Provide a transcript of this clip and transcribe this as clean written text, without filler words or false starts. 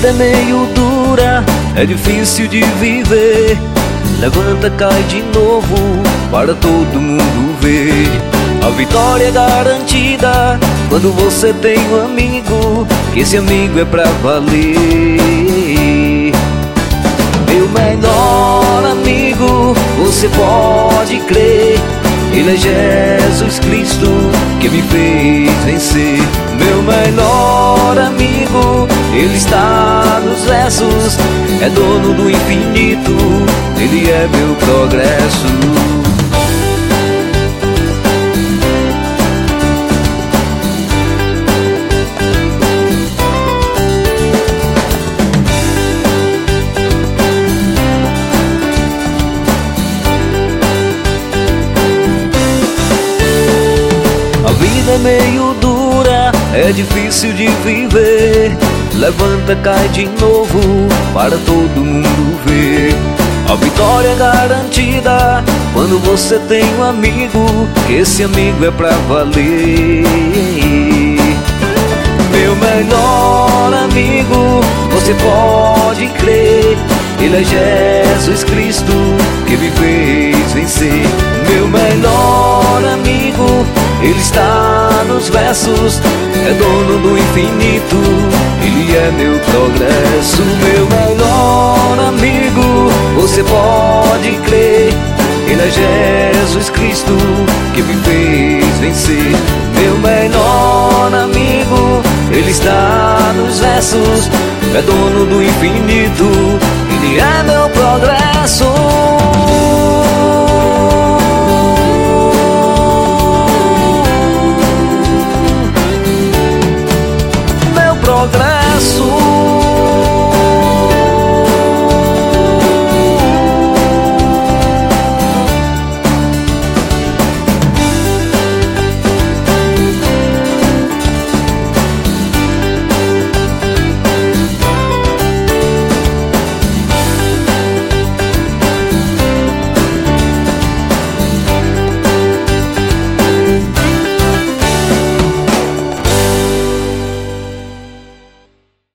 vida é meio dura, é difícil de viver. Levanta, cai de novo, para todo mundo ver. A vitória é garantida quando você tem um amigo, que esse amigo é pra valer. Meu melhor amigo, você pode crer, ele é Jesus Cristo que me fez vencer. Meu melhor amigo, ele está nos versos, é dono do infinito, ele é meu progresso. A vida é meio dura, é difícil de viver. Levanta, cai de novo, para todo mundo ver. A vitória é garantida quando você tem um amigo, que esse amigo é pra valer. Meu melhor amigo, você pode crer, ele é Jesus Cristo que me fez vencer. Meu melhor amigo, ele está nos versos, é dono do infinito, ele é meu progresso. Meu melhor amigo, você pode crer, ele é Jesus Cristo que me fez vencer. Meu melhor amigo, ele está nos versos, é dono do infinito, ele é meu